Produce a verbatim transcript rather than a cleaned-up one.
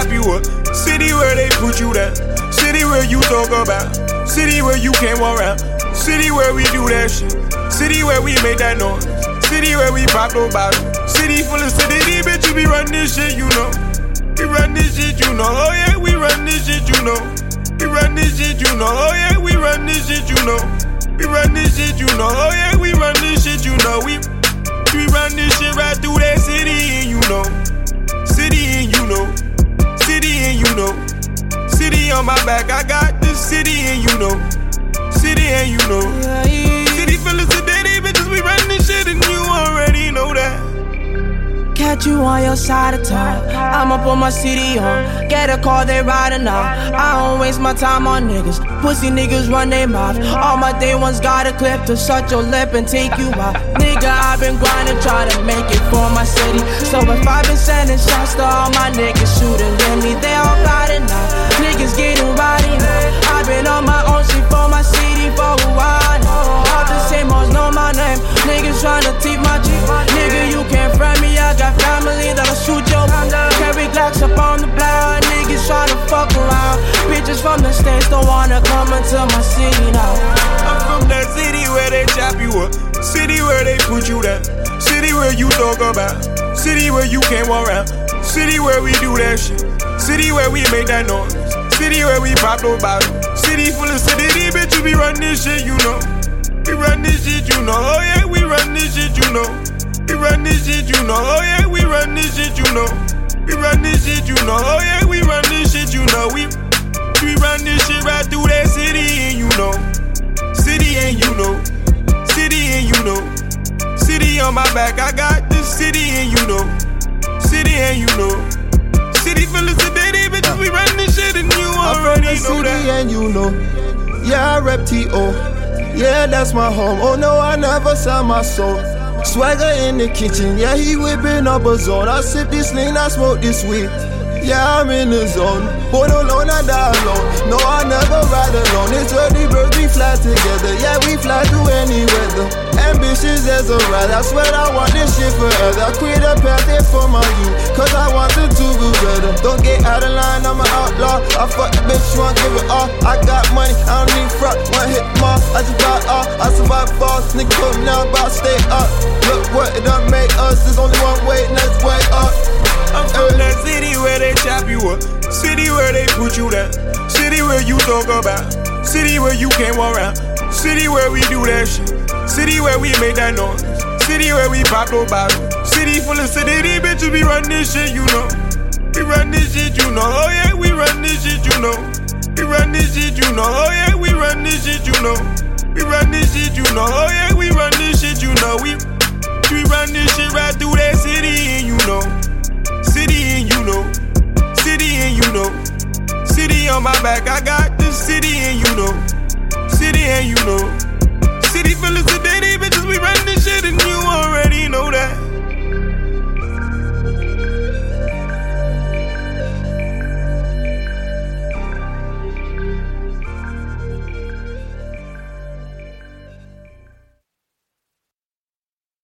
chop you up. City where they put you down. City where you talk about. City where you can't walk around. City where we do that shit. City where we make that noise. City where we pop no bottle. City full of city, bitch, you be running this shit, you know. We run this shit, you know. Oh yeah, we run this shit, you know. We run this shit, you know. Oh yeah, we run this shit, you know. We run this shit, you know. Oh yeah, we run this shit, you know. We we run this shit right through that city, and you know. City and you know. City and you know. City on my back, I got this city and you know. City and you know. City full of city, bitches, we run this shit and you already know that. Catch you on your side of town. I'm up on my city on. Get a call, they riding out. I don't waste my time on niggas. Pussy niggas run their mouth. All my day ones got a clip to shut your lip and take you out. Nigga, I've been grinding, try to make it for my city. So if I've been sending shots to all my niggas shooting with me, they all got it now. Niggas getting rowdy now. I've been on my own shit for my city for a while now. All the same ones know my name. Niggas tryna teach my G. Nigga, you can't friend me, I got family that'll shoot your carry Glocks up on the block. Niggas tryna fuck around. Bitches from the States don't wanna come into my city now. I'm from that city where they chop you up. City where they put you down. City where you talk about. City where you can't walk around. City where we do that shit. City where we make that noise. City where we pop no bottle. City full of city, bitch, you be running this shit, you know. We run this shit, you know. Oh yeah, we run this shit, you know. We run this shit, you know. Oh yeah, we run this shit, you know. We run this shit, you know. Oh yeah, we run this shit, you know. We we run this shit right through that city, and you know. City and you know. City and you know. City on my back, I got this city and you know. City and you know. City full of city, bitches, we run this shit and you already know that. I'm from the city and you know. Yeah, I rep T O. Yeah, that's my home. Oh no, I never sell my soul. Swagger in the kitchen, yeah, he whipping up a zone. I sip this lean, I smoke this weed. Yeah, I'm in the zone. Born alone, I die alone. No, I never ride alone. It's early birds, we fly together. Yeah, we fly through any weather. Ambitious as a ride. I swear I want this shit forever. I create a path there for my youth, cause I want them to do better. Don't get out of line, I'm an outlaw. I fuck the bitch, won't give it all. I got money, I don't need front. One hit more, I just buy all. I survive falls, nigga put me now, but I stay up. Look what it done made us. There's only one way, and that's way up. I'm from that city where they chop you up. City where they put you down. City where you talk about. City where you can't walk around. City where we do that shit. City where we make that noise. City where we pop no bottle. City full of city, bitches, we run this shit, you know. We run this shit, you know. Oh yeah, we run this shit, you know. We run this shit, you know. Oh yeah, we run this shit, you know. We run this shit, you know. Oh yeah, we run this shit, you know. We we run this shit right through that city, and you know. City and you know. City and you know. City on my back, I got this city and you know. City and you know. City full of city, bitches, we run this shit and you already